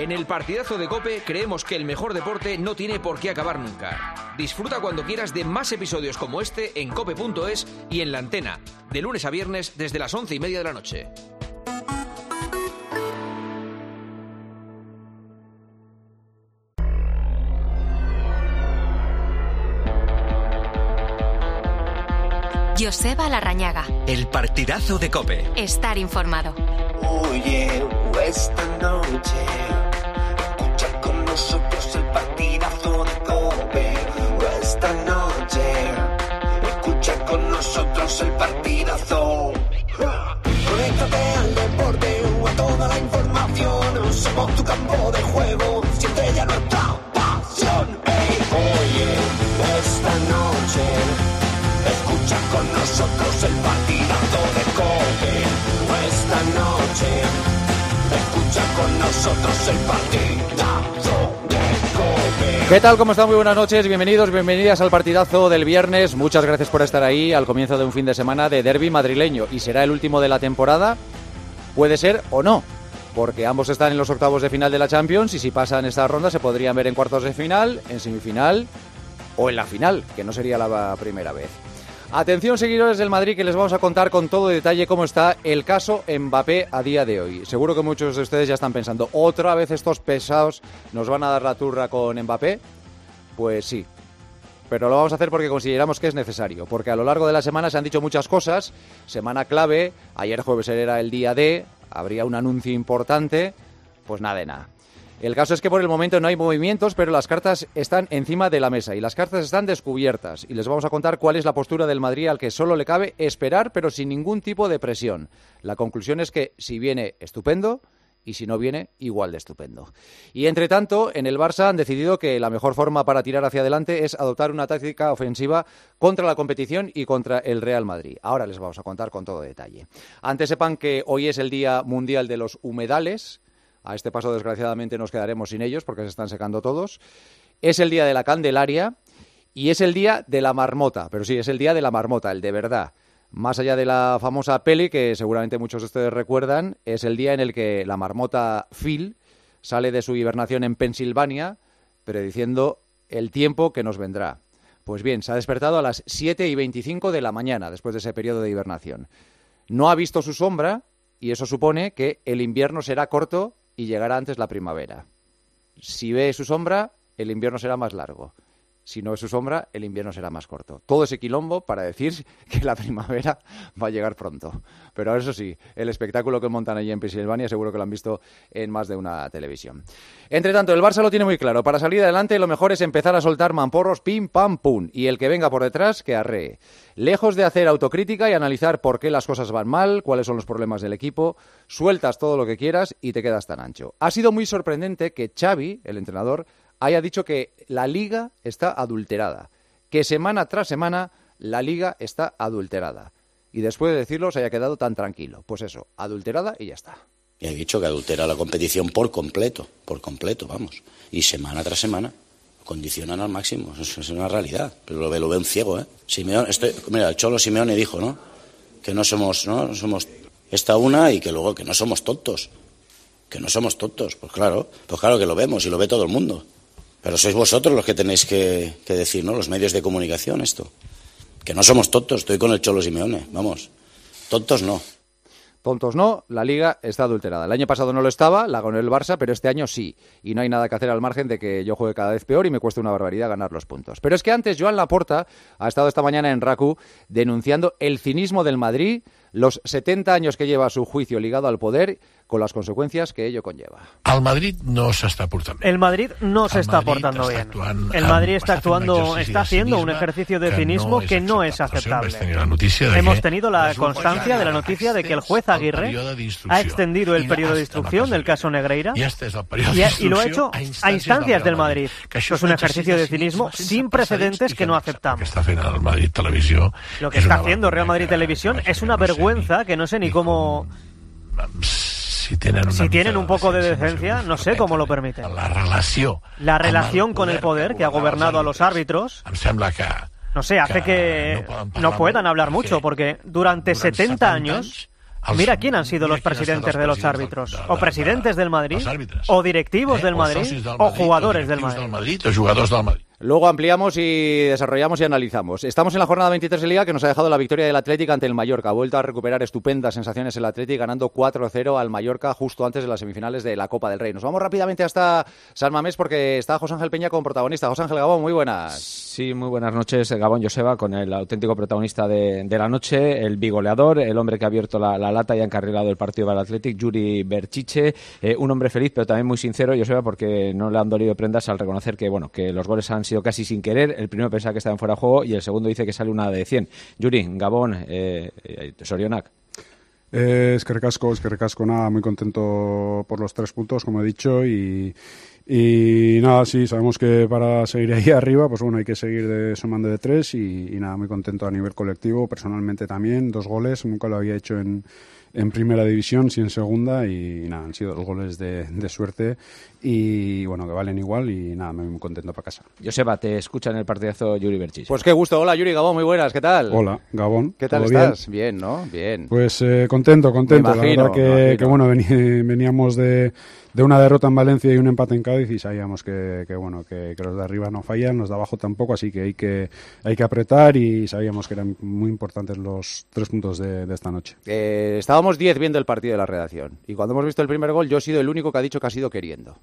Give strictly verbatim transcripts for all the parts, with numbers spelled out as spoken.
En el partidazo de COPE creemos que el mejor deporte no tiene por qué acabar nunca. Disfruta cuando quieras de más episodios como este en cope punto es y en La Antena, de lunes a viernes desde las once y media de la noche. Joseba Larrañaga. El partidazo de COPE. Estar informado. Oye, esta noche escucha con nosotros el partidazo de COPE. Esta noche escucha con nosotros el partidazo. Conéctate al deporte o a toda la información. Somos tu campo de juego. Siente ya nuestra pasión. Hey, oye, esta noche escucha con nosotros el partidazo de COPE. Esta noche escucha con nosotros el partidazo de COPE. ¿Qué tal? ¿Cómo están? Muy buenas noches, bienvenidos, bienvenidas al partidazo del viernes. Muchas gracias por estar ahí al comienzo de un fin de semana de derbi madrileño. ¿Y será el último de la temporada? Puede ser o no, porque ambos están en los octavos de final de la Champions y si pasan esta ronda se podrían ver en cuartos de final, en semifinal o en la final, que no sería la primera vez. Atención, seguidores del Madrid, que les vamos a contar con todo detalle cómo está el caso Mbappé a día de hoy. Seguro que muchos de ustedes ya están pensando, ¿otra vez estos pesados nos van a dar la turra con Mbappé? Pues sí, pero lo vamos a hacer porque consideramos que es necesario, porque a lo largo de la semana se han dicho muchas cosas, semana clave, ayer jueves era el día D, habría un anuncio importante, pues nada de nada. El caso es que por el momento no hay movimientos, pero las cartas están encima de la mesa y las cartas están descubiertas. Y les vamos a contar cuál es la postura del Madrid al que solo le cabe esperar, pero sin ningún tipo de presión. La conclusión es que si viene, estupendo, y si no viene, igual de estupendo. Y entre tanto, en el Barça han decidido que la mejor forma para tirar hacia adelante es adoptar una táctica ofensiva contra la competición y contra el Real Madrid. Ahora les vamos a contar con todo detalle. Antes sepan que hoy es el Día Mundial de los Humedales. A este paso, desgraciadamente, nos quedaremos sin ellos porque se están secando todos. Es el día de la Candelaria y es el día de la marmota. Pero sí, es el día de la marmota, el de verdad. Más allá de la famosa peli, que seguramente muchos de ustedes recuerdan, es el día en el que la marmota Phil sale de su hibernación en Pensilvania, prediciendo el tiempo que nos vendrá. Pues bien, se ha despertado a las siete y veinticinco de la mañana, después de ese periodo de hibernación. No ha visto su sombra y eso supone que el invierno será corto y llegará antes la primavera. Si ve su sombra, el invierno será más largo. Si no ve su sombra, el invierno será más corto. Todo ese quilombo para decir que la primavera va a llegar pronto. Pero eso sí, el espectáculo que montan allí en Pensilvania seguro que lo han visto en más de una televisión. Entre tanto, el Barça lo tiene muy claro. Para salir adelante lo mejor es empezar a soltar mamporros pim, pam, pum. Y el que venga por detrás, que arree. Lejos de hacer autocrítica y analizar por qué las cosas van mal, cuáles son los problemas del equipo, sueltas todo lo que quieras y te quedas tan ancho. Ha sido muy sorprendente que Xavi, el entrenador, haya dicho que la Liga está adulterada, que semana tras semana la Liga está adulterada. Y después de decirlo se haya quedado tan tranquilo. Pues eso, adulterada y ya está. Y he dicho que adultera la competición por completo, por completo, vamos. Y semana tras semana condicionan al máximo. Eso es una realidad, pero lo ve, lo ve un ciego, ¿eh? Simeone, estoy, mira, el Cholo Simeone dijo, ¿no? Que no somos, ¿no? No somos esta una y que luego que no somos tontos. Que no somos tontos. Pues claro, pues claro que lo vemos y lo ve todo el mundo. Pero sois vosotros los que tenéis que, que decir, ¿no? Los medios de comunicación, esto. Que no somos tontos, estoy con el Cholo Simeone, vamos. Tontos no. Tontos no, la Liga está adulterada. El año pasado no lo estaba, la ganó el Barça, pero este año sí. Y no hay nada que hacer al margen de que yo juegue cada vez peor y me cueste una barbaridad ganar los puntos. Pero es que antes Joan Laporta ha estado esta mañana en RACU denunciando el cinismo del Madrid, los setenta años que lleva su juicio ligado al poder, con las consecuencias que ello conlleva. El Madrid no s'està portant bé. El Madrid no se está portando bien. El Madrid está actuando, está haciendo un ejercicio de cinismo que no es aceptable. Hemos tenido la constancia de la noticia de que el juez Aguirre ha extendido el periodo de instrucción del caso Negreira y, y lo ha hecho a instancias del Madrid. Esto es un ejercicio de cinismo sin precedentes que no aceptamos. Lo que está haciendo Real Madrid Televisión es una vergüenza que no sé ni cómo... Si tienen, si tienen un poco de decencia, no sé cómo lo permiten. La relación, la relación con el poder que ha gobernado a los árbitros, no sé, hace que no puedan hablar mucho, porque durante setenta años Mira quién han sido los presidentes de los árbitros, o presidentes del Madrid, o directivos del Madrid, o jugadores del Madrid. Luego ampliamos y desarrollamos y analizamos. Estamos en la jornada veintitrés de Liga, que nos ha dejado la victoria del Atlético ante el Mallorca. Ha vuelto a recuperar estupendas sensaciones el Atlético, ganando cuatro cero al Mallorca justo antes de las semifinales de la Copa del Rey. Nos vamos rápidamente hasta San Mamés porque está José Ángel Peña como protagonista. José Ángel Gabón, muy buenas. Sí, muy buenas noches, Gabón Joseba, con el auténtico protagonista de, de la noche, el bigoleador, el hombre que ha abierto la, la lata y ha encarrilado el partido para el Athletic, Yuri Berchiche, eh, un hombre feliz pero también muy sincero, Joseba, porque no le han dolido prendas al reconocer que bueno que los goles han sido casi sin querer. El primero pensaba que estaba en fuera de juego y el segundo dice que sale una de cien. Yuri, Gabón, eh, eh, Sorionak. Eh, es que recasco, es que recasco, nada, muy contento por los tres puntos, como he dicho, y, y nada, sí, sabemos que para seguir ahí arriba, pues bueno, hay que seguir de, sumando de tres y, y nada, muy contento a nivel colectivo, personalmente también, dos goles, nunca lo había hecho en, en primera división, sí en segunda, y, y nada, han sido dos goles de, de suerte y bueno, que valen igual y nada, muy contento para casa. Joseba, te escucha en el partidazo Yuri Berchiche. Pues qué gusto, hola Yuri, Gabón, muy buenas, ¿qué tal? Hola, Gabón. ¿Qué tal estás? Bien? bien, ¿no? Bien. Pues eh, contento, contento, imagino, la verdad que, que bueno, veníamos de, de una derrota en Valencia y un empate en Cádiz y sabíamos que, que bueno, que, que los de arriba no fallan, los de abajo tampoco, así que hay que, hay que apretar y sabíamos que eran muy importantes los tres puntos de, de esta noche. Eh, estábamos diez viendo el partido de la redacción y cuando hemos visto el primer gol yo he sido el único que ha dicho que ha sido queriendo.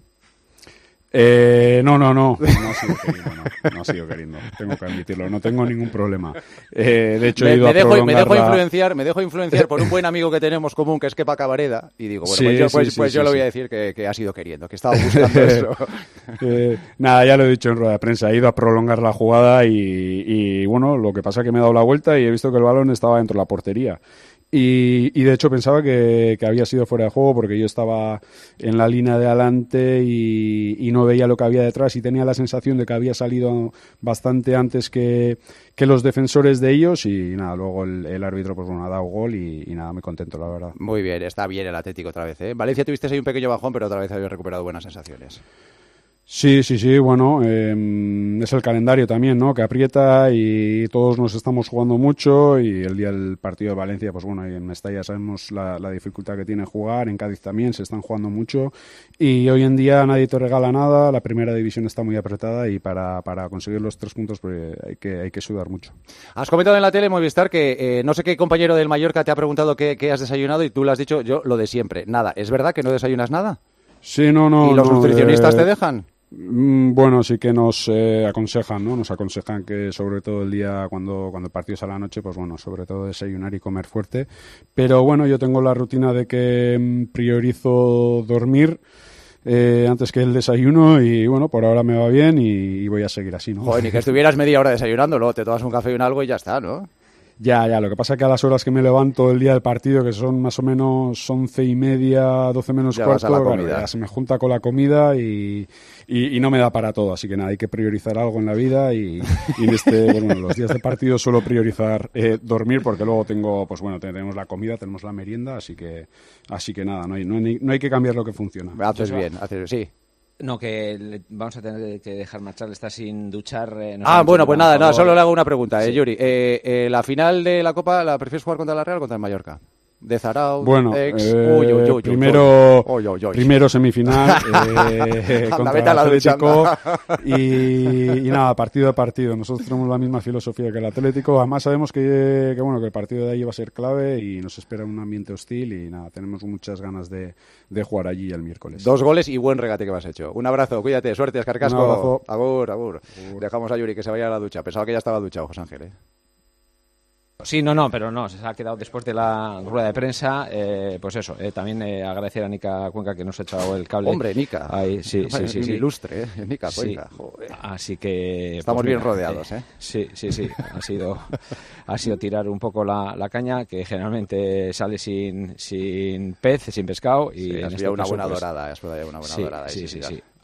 Eh, no, no, no, no ha sido queriendo, no, no ha sido queriendo, tengo que admitirlo, no tengo ningún problema. Eh, de hecho, me, he ido me a dejo, prolongar me dejo la... influenciar, me dejo influenciar por un buen amigo que tenemos común, que es Kepa Cabareda, y digo, bueno, sí, pues yo, pues, sí, sí, pues sí, yo sí, le voy sí. a decir que, que ha sido queriendo, que estaba buscando eso. eh, nada, ya lo he dicho en rueda de prensa, he ido a prolongar la jugada y, y bueno, lo que pasa es que me he dado la vuelta y he visto que el balón estaba dentro de la portería. Y, y de hecho pensaba que, que había sido fuera de juego porque yo estaba en la línea de adelante y, y no veía lo que había detrás y tenía la sensación de que había salido bastante antes que, que los defensores de ellos y nada, luego el, el árbitro pues bueno ha dado gol y, y nada, muy contento la verdad. Muy bien, está bien el Atlético otra vez, ¿eh? Valencia tuviste ahí un pequeño bajón pero otra vez habéis recuperado buenas sensaciones. Sí, sí, sí, bueno, eh, es el calendario también, ¿no? Que aprieta y todos nos estamos jugando mucho y el día del partido de Valencia, pues bueno, y en Mestalla sabemos la, la dificultad que tiene jugar, en Cádiz también se están jugando mucho y hoy en día nadie te regala nada, la primera división está muy apretada y para, para conseguir los tres puntos pues hay que, hay que sudar mucho. Has comentado en la tele, Movistar, que eh, no sé qué compañero del Mallorca te ha preguntado qué, qué has desayunado y tú le has dicho yo lo de siempre, nada. ¿Es verdad que no desayunas nada? Sí, no, no. ¿Y los no, nutricionistas eh... te dejan? Bueno, sí que nos eh, aconsejan, ¿no? Nos aconsejan que sobre todo el día cuando, cuando el partido es a la noche, pues bueno, sobre todo desayunar y comer fuerte. Pero bueno, yo tengo la rutina de que mm, priorizo dormir eh, antes que el desayuno y bueno, por ahora me va bien y, y voy a seguir así, ¿no? Joder, ni que estuvieras media hora desayunando, luego te tomas un café y un algo y ya está, ¿no? Ya, ya, lo que pasa es que a las horas que me levanto el día del partido, que son más o menos once y media, doce menos ya cuarto, vas a la claro, comida. ya se me junta con la comida y, y, y no me da para todo, así que nada, hay que priorizar algo en la vida y, y en este, bueno, los días de partido suelo priorizar eh, dormir porque luego tengo, pues bueno, tenemos la comida, tenemos la merienda, así que, así que nada, no hay, no hay, no hay que cambiar lo que funciona. Haces bien, haces sí. No, que le, vamos a tener que dejar marchar, está sin duchar. Eh, no ah, bueno, pues nada, nada, solo le hago una pregunta, sí. eh, Yuri. Eh, eh, ¿La final de la Copa la prefieres jugar contra la Real o contra el Mallorca? De Zarao, bueno, ex... eh, uy, uy, uy, primero, uy, uy, uy. primero semifinal eh, contra el Atlético y, y nada, partido a partido. Nosotros tenemos la misma filosofía que el Atlético. Además sabemos que, que bueno que el partido de ahí va a ser clave y nos espera un ambiente hostil y nada, tenemos muchas ganas de, de jugar allí el miércoles. Dos goles y buen regate que me has hecho. Un abrazo, cuídate, suerte, Escarcasco. Un abrazo. Agur, agur, agur. Dejamos a Yuri que se vaya a la ducha. Pensaba que ya estaba duchado, José Ángel, ¿eh? Sí, no, no, pero no, se ha quedado después de la rueda de prensa, eh, pues eso, eh, también eh, agradecer a Nica Cuenca que nos ha echado el cable. Hombre, Nica. Ahí, sí, sí, sí, sí. Ilustre, ¿eh? Nica Cuenca, sí. Joder. Así que... Estamos pues, bien mira, rodeados, ¿eh? Sí, sí, sí, ha sido, ha sido tirar un poco la, la caña, que generalmente sale sin, sin pez, sin pescado. Y sí, en has este una caso, buena pues, dorada, has una buena sí, dorada. Sí, sí, sí. sí.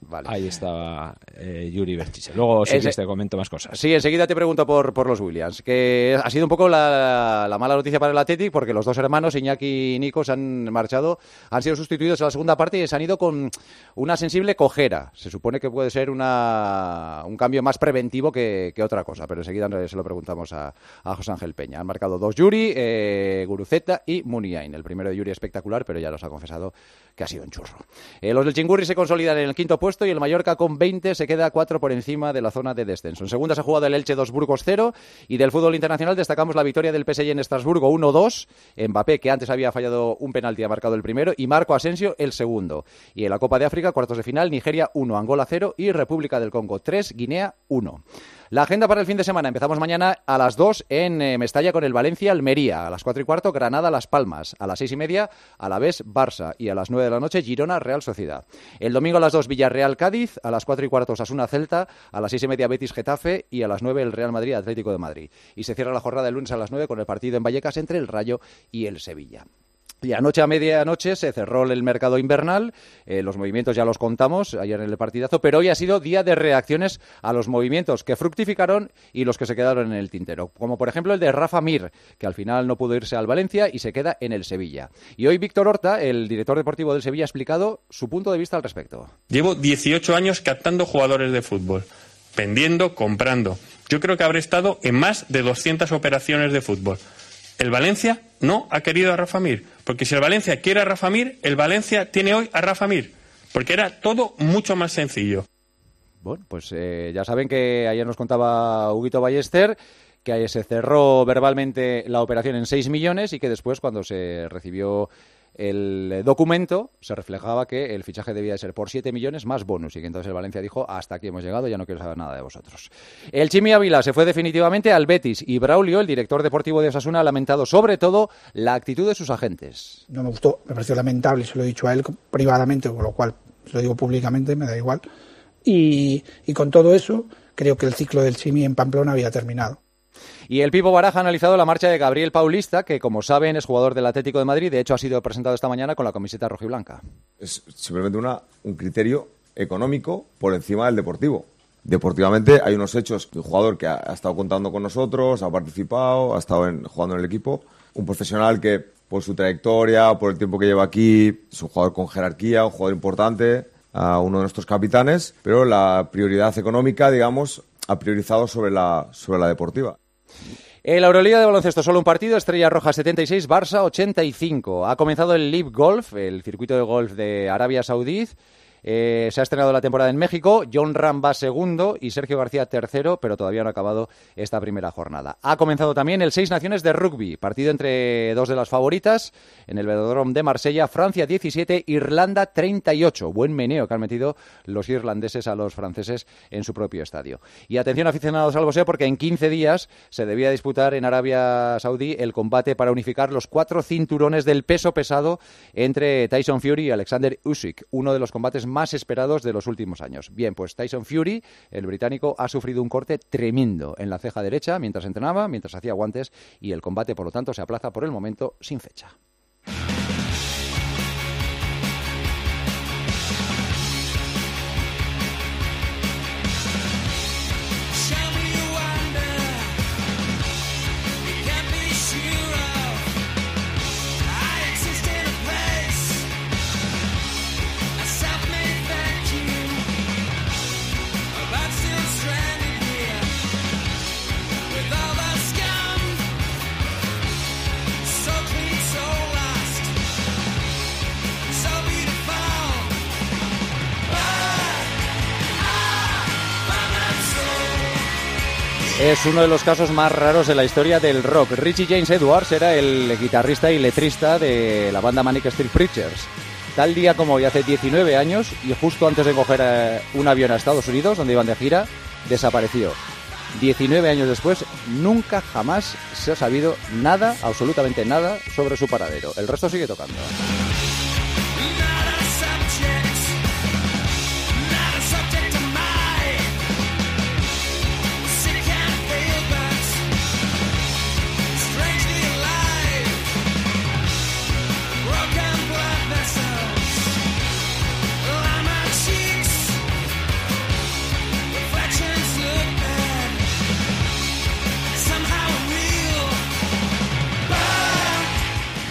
Vale. Ahí estaba eh, Yuri Berchiche. Luego sí que te comento más cosas. Sí, enseguida te pregunto por, por los Williams, que ha sido un poco la, la mala noticia para el Athletic, porque los dos hermanos, Iñaki y Nico, se han marchado, han sido sustituidos en la segunda parte y se han ido con una sensible cojera. Se supone que puede ser una, un cambio más preventivo que, que otra cosa, pero enseguida se lo preguntamos a, a José Ángel Peña. Han marcado dos Yuri, eh, Guruceta y Muniain. El primero de Yuri espectacular, pero ya nos ha confesado que ha sido un churro. Eh, los del Chingurri se consolidan en el quinto puesto y el Mallorca con veinte se queda cuatro por encima de la zona de descenso. En segunda se ha jugado el Elche dos Burgos cero y del fútbol internacional destacamos la victoria del P S G en Estrasburgo uno dos. Mbappé, que antes había fallado un penalti, ha marcado el primero y Marco Asensio el segundo. Y en la Copa de África, cuartos de final, Nigeria uno, Angola cero y República del Congo tres, Guinea uno. La agenda para el fin de semana. Empezamos mañana a las dos en eh, Mestalla con el Valencia-Almería. A las cuatro y cuarto, Granada-Las Palmas. A las seis y media, Alavés-Barça. Y a las nueve de la noche, Girona-Real Sociedad. El domingo a las dos, Villarreal-Cádiz. A las cuatro y cuarto, Osasuna-Celta. A las seis y media, Betis-Getafe. Y a las nueve, el Real Madrid-Atlético de Madrid. Y se cierra la jornada el lunes a las nueve con el partido en Vallecas entre el Rayo y el Sevilla. Y anoche a medianoche se cerró el mercado invernal, eh, los movimientos ya los contamos ayer en el partidazo, pero hoy ha sido día de reacciones a los movimientos que fructificaron y los que se quedaron en el tintero, como por ejemplo el de Rafa Mir, que al final no pudo irse al Valencia y se queda en el Sevilla. Y hoy Víctor Horta, el director deportivo del Sevilla, ha explicado su punto de vista al respecto. Llevo dieciocho años captando jugadores de fútbol, vendiendo, comprando. Yo creo que habré estado en más de doscientas operaciones de fútbol. El Valencia no ha querido a Rafa Mir, porque si el Valencia quiere a Rafa Mir, el Valencia tiene hoy a Rafa Mir, porque era todo mucho más sencillo. Bueno, pues eh, ya saben que ayer nos contaba Huguito Ballester que se cerró verbalmente la operación en seis millones y que después, cuando se recibió el documento, se reflejaba que el fichaje debía de ser por siete millones más bonus y que entonces el Valencia dijo, hasta aquí hemos llegado, ya no quiero saber nada de vosotros. El Chimi Ávila se fue definitivamente al Betis y Braulio, el director deportivo de Osasuna, ha lamentado sobre todo la actitud de sus agentes. No me gustó, me pareció lamentable, se lo he dicho a él privadamente, con lo cual se lo digo públicamente, me da igual. Y, y con todo eso, creo que el ciclo del Chimi en Pamplona había terminado. Y el Pipo Baraja ha analizado la marcha de Gabriel Paulista, que como saben es jugador del Atlético de Madrid, de hecho ha sido presentado esta mañana con la camiseta rojiblanca. Es simplemente una, un criterio económico por encima del deportivo. Deportivamente hay unos hechos que un jugador que ha, ha estado contando con nosotros, ha participado, ha estado en, jugando en el equipo, un profesional que por su trayectoria, por el tiempo que lleva aquí, es un jugador con jerarquía, un jugador importante, a uno de nuestros capitanes, pero la prioridad económica, digamos, ha priorizado sobre la, sobre la deportiva. En la Euroliga de baloncesto, solo un partido, Estrella Roja setenta y seis, Barça ochenta y cinco. Ha comenzado el Live Golf, el circuito de golf de Arabia Saudí. Eh, se ha estrenado la temporada en México, John Ram va segundo y Sergio García tercero, pero todavía no ha acabado esta primera jornada. Ha comenzado también el Seis Naciones de Rugby, partido entre dos de las favoritas, en el Velodrome de Marsella, Francia diecisiete, Irlanda treinta y ocho. Buen meneo que han metido los irlandeses a los franceses en su propio estadio. Y atención aficionados al boxeo, porque en quince días se debía disputar en Arabia Saudí el combate para unificar los cuatro cinturones del peso pesado entre Tyson Fury y Alexander Usyk, uno de los combates más esperados de los últimos años. Bien, pues Tyson Fury, el británico, ha sufrido un corte tremendo en la ceja derecha mientras entrenaba, mientras hacía guantes, y el combate, por lo tanto, se aplaza por el momento sin fecha. Es uno de los casos más raros de la historia del rock. Richie James Edwards era el guitarrista y letrista de la banda Manic Street Preachers. Tal día como hoy, hace diecinueve años, y justo antes de coger un avión a Estados Unidos, donde iban de gira, desapareció. diecinueve años después, nunca jamás se ha sabido nada, absolutamente nada, sobre su paradero. El resto sigue tocando.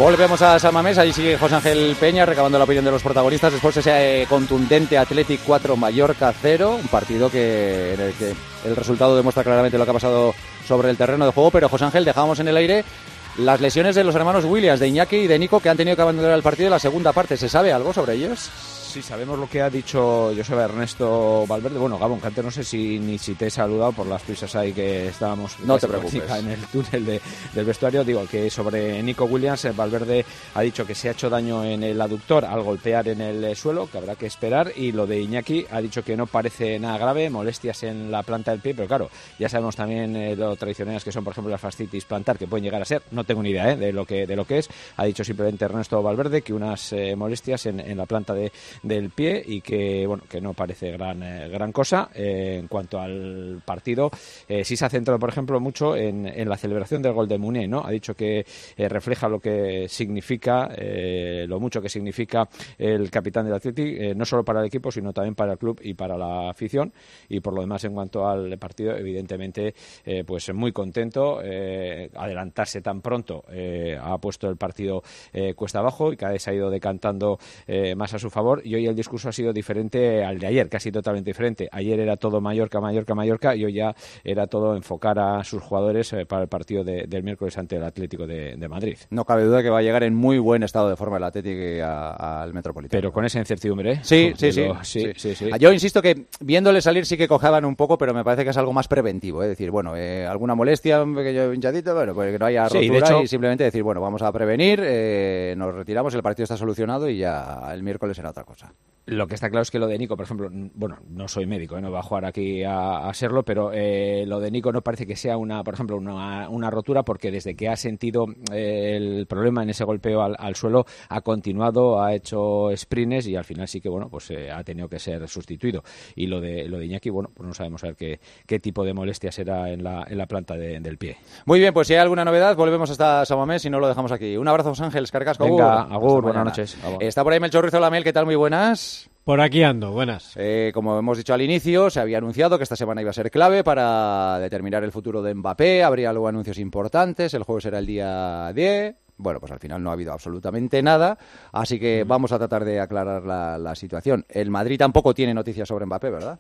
Volvemos a San Mamés, allí sigue José Ángel Peña recabando la opinión de los protagonistas después de ese eh, contundente Athletic cuatro Mallorca cero, un partido que en el que el resultado demuestra claramente lo que ha pasado sobre el terreno de juego, pero José Ángel, dejábamos en el aire las lesiones de los hermanos Williams, de Iñaki y de Nico, que han tenido que abandonar el partido en la segunda parte. ¿Se sabe algo sobre ellos? Sí, sabemos lo que ha dicho Joseba Ernesto Valverde. Bueno, Gabón, que antes no sé si ni si te he saludado por las prisas ahí que estábamos no te preocupes en el túnel de, del vestuario. Digo que sobre Nico Williams, Valverde ha dicho que se ha hecho daño en el aductor al golpear en el suelo, que habrá que esperar, y lo de Iñaki ha dicho que no parece nada grave, molestias en la planta del pie, pero claro, ya sabemos también eh, lo tradicionales que son, por ejemplo, la fascitis plantar, que pueden llegar a ser, no tengo ni idea eh, de lo que de lo que es. Ha dicho simplemente Ernesto Valverde que unas eh, molestias en, en la planta de del pie y que bueno que no parece gran eh, gran cosa. Eh, en cuanto al partido, eh, sí se ha centrado, por ejemplo, mucho en, en la celebración del gol de Munier, ¿no? Ha dicho que eh, refleja lo que significa, eh, lo mucho que significa el capitán del Athletic, eh, no solo para el equipo, sino también para el club y para la afición. Y por lo demás, en cuanto al partido, evidentemente, eh, pues muy contento. Eh, adelantarse tan pronto eh, ha puesto el partido eh, cuesta abajo y cada vez se ha ido decantando eh, más a su favor, y hoy el discurso ha sido diferente al de ayer, casi totalmente diferente. Ayer era todo Mallorca, Mallorca, Mallorca, y hoy ya era todo enfocar a sus jugadores eh, para el partido de, del miércoles ante el Atlético de, de Madrid. No cabe duda que va a llegar en muy buen estado de forma el Atlético al Metropolitano. Pero con esa incertidumbre, ¿eh? Sí, sí, sí, lo, sí, sí, sí, sí. Yo insisto que viéndole salir sí que cojeaban un poco, pero me parece que es algo más preventivo, es ¿eh? decir, bueno, eh, alguna molestia, un pequeño hinchadito, bueno, pues que no haya rotura, sí, de hecho, y simplemente decir, bueno, vamos a prevenir, eh, nos retiramos, el partido está solucionado y ya el miércoles será otra cosa. Lo que está claro es que lo de Nico, por ejemplo, bueno, no soy médico, ¿eh? No va a jugar aquí a, a serlo, pero eh, lo de Nico no parece que sea una, por ejemplo, una, una rotura, porque desde que ha sentido eh, el problema en ese golpeo al, al suelo ha continuado, ha hecho sprints y al final sí que bueno, pues eh, ha tenido que ser sustituido. Y lo de lo de Iñaki, bueno, pues no sabemos a ver qué, qué tipo de molestia será en la, en la planta de, del pie. Muy bien, pues si hay alguna novedad, volvemos hasta San Mamés y no lo dejamos aquí. Un abrazo, José Ángel, Carcasco. Venga, agur, buenas noches. Está por ahí Melchor Ruiz Lamel, ¿qué tal? Muy buenas. Por aquí ando, buenas. Eh, como hemos dicho al inicio, se había anunciado que esta semana iba a ser clave para determinar el futuro de Mbappé. Habría luego anuncios importantes, el jueves será el día diez. Bueno, pues al final no ha habido absolutamente nada, así que vamos a tratar de aclarar la, la situación. El Madrid tampoco tiene noticias sobre Mbappé, ¿verdad?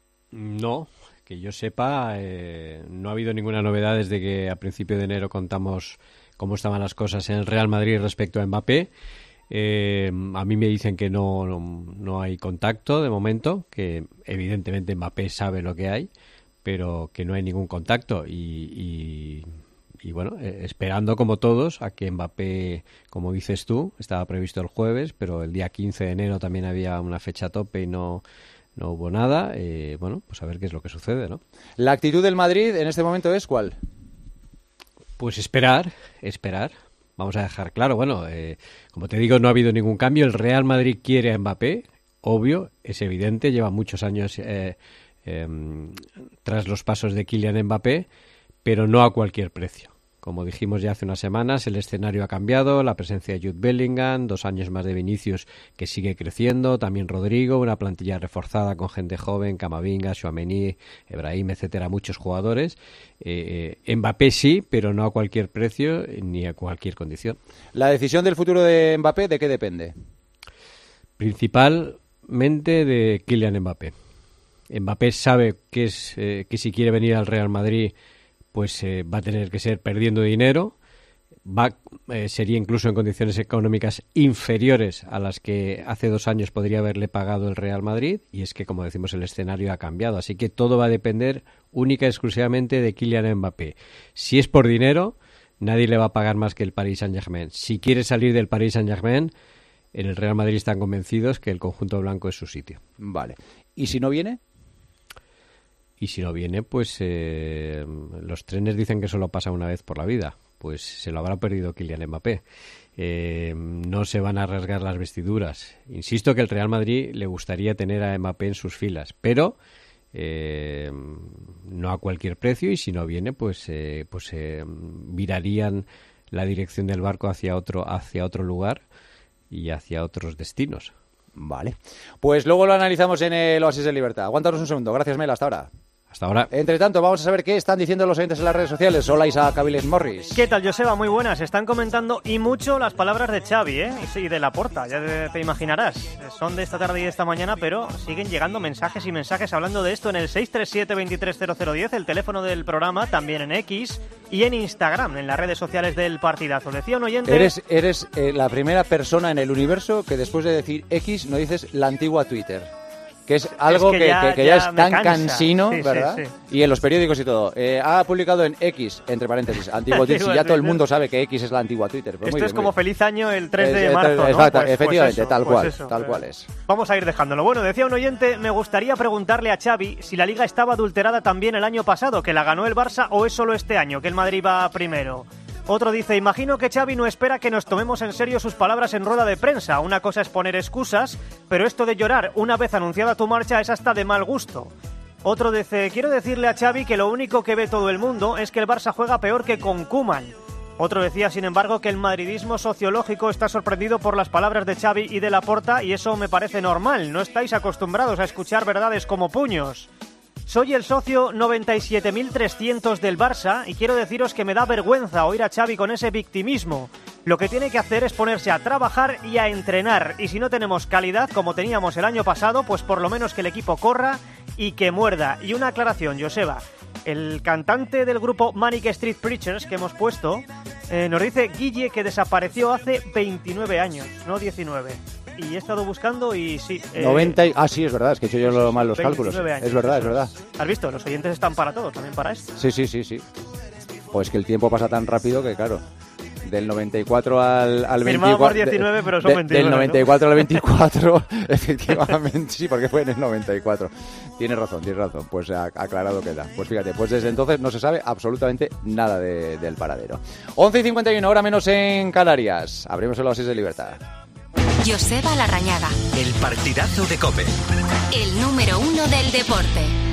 No, que yo sepa, eh, no ha habido ninguna novedad desde que a principio de enero contamos cómo estaban las cosas en el Real Madrid respecto a Mbappé. Eh, a mí me dicen que no, no, no hay contacto de momento, que evidentemente Mbappé sabe lo que hay, pero que no hay ningún contacto y, y, y bueno, eh, esperando como todos a que Mbappé, como dices tú, estaba previsto el jueves, pero el día quince de enero también había una fecha tope y no, no hubo nada. Eh, bueno, pues a ver qué es lo que sucede, ¿no? ¿La actitud del Madrid en este momento es cuál? Pues esperar, esperar. Vamos a dejar claro, bueno, eh, como te digo, no ha habido ningún cambio. El Real Madrid quiere a Mbappé, obvio, es evidente, lleva muchos años eh, eh, tras los pasos de Kylian Mbappé, pero no a cualquier precio. Como dijimos ya hace unas semanas, el escenario ha cambiado, la presencia de Jude Bellingham, dos años más de Vinicius que sigue creciendo, también Rodrigo, una plantilla reforzada con gente joven, Camavinga, Tchouaméni, Ibrahim, etcétera, muchos jugadores. Eh, eh, Mbappé sí, pero no a cualquier precio ni a cualquier condición. ¿La decisión del futuro de Mbappé de qué depende? Principalmente de Kylian Mbappé. Mbappé sabe que, es, eh, que si quiere venir al Real Madrid pues eh, va a tener que ser perdiendo dinero, va eh, sería incluso en condiciones económicas inferiores a las que hace dos años podría haberle pagado el Real Madrid, y es que, como decimos, el escenario ha cambiado, así que todo va a depender única y exclusivamente de Kylian Mbappé. Si es por dinero, nadie le va a pagar más que el Paris Saint-Germain. Si quiere salir del Paris Saint-Germain, en el Real Madrid están convencidos que el conjunto blanco es su sitio. Vale. ¿Y si no viene? Y si no viene, pues eh, los trenes dicen que solo pasa una vez por la vida. Pues se lo habrá perdido Kylian Mbappé. Eh, no se van a rasgar las vestiduras. Insisto que el Real Madrid le gustaría tener a Mbappé en sus filas, pero eh, no a cualquier precio, y si no viene, pues, eh, pues eh, virarían la dirección del barco hacia otro, hacia otro lugar y hacia otros destinos. Vale. Pues luego lo analizamos en el Oasis de Libertad. Aguántanos un segundo. Gracias, Mel. Hasta ahora. Hasta ahora. Entre tanto, vamos a saber qué están diciendo los oyentes en las redes sociales. Hola, Isaac Caviles Morris. ¿Qué tal, Joseba? Muy buenas. Están comentando y mucho las palabras de Xavi, ¿eh? Y de Laporta, ya te, te imaginarás. Son de esta tarde y de esta mañana, pero siguen llegando mensajes y mensajes hablando de esto en el seis tres siete, veintitrés cero cero diez, el teléfono del programa, también en X y en Instagram, en las redes sociales del partidazo. Decía un oyente... Eres, eres eh, la primera persona en el universo que después de decir X no dices la antigua Twitter. Que es algo es que, que, ya, que, que ya, ya es tan cansa. cansino, sí, ¿verdad? Sí, sí. Y en los periódicos y todo. Eh, ha publicado en X, entre paréntesis, antiguo Twitter. Si ya todo el mundo sabe que X es la antigua Twitter. Pues Esto bien, es como bien. feliz año el tres de marzo, ¿no? Exacto, pues, efectivamente, pues eso, tal pues cual, eso, tal eh. cual es. Vamos a ir dejándolo. Bueno, decía un oyente, me gustaría preguntarle a Xavi si la Liga estaba adulterada también el año pasado, que la ganó el Barça, o es solo este año, que el Madrid va primero. Otro dice, imagino que Xavi no espera que nos tomemos en serio sus palabras en rueda de prensa. Una cosa es poner excusas, pero esto de llorar una vez anunciada tu marcha es hasta de mal gusto. Otro dice, quiero decirle a Xavi que lo único que ve todo el mundo es que el Barça juega peor que con Koeman. Otro decía, sin embargo, que el madridismo sociológico está sorprendido por las palabras de Xavi y de Laporta y eso me parece normal. No estáis acostumbrados a escuchar verdades como puños. Soy el socio noventa y siete mil trescientos del Barça y quiero deciros que me da vergüenza oír a Xavi con ese victimismo. Lo que tiene que hacer es ponerse a trabajar y a entrenar. Y si no tenemos calidad como teníamos el año pasado, pues por lo menos que el equipo corra y que muerda. Y una aclaración, Joseba. El cantante del grupo Manic Street Preachers que hemos puesto eh, nos dice Guille que desapareció hace veintinueve años, no diecinueve. Y he estado buscando y sí... Eh, noventa... Ah, sí, es verdad, es que he hecho yo lo mal los cálculos. Años, es verdad, es verdad. ¿Has visto? Los oyentes están para todo, también para esto. Sí, sí, sí, sí. Pues que el tiempo pasa tan rápido que, claro, del noventa y cuatro al, al veinticuatro... veinticuatro... diecinueve, pero son de, veintinueve, Del noventa y cuatro ¿no? al veinticuatro, efectivamente, sí, porque fue en el noventa y cuatro. Tienes razón, tienes razón, pues aclarado queda. Pues fíjate, pues desde entonces no se sabe absolutamente nada de, del paradero. once y cincuenta y uno, hora menos en Canarias. Abrimos el Oasis de Libertad. Joseba Larrañaga. El partidazo de COPE. El número uno del deporte.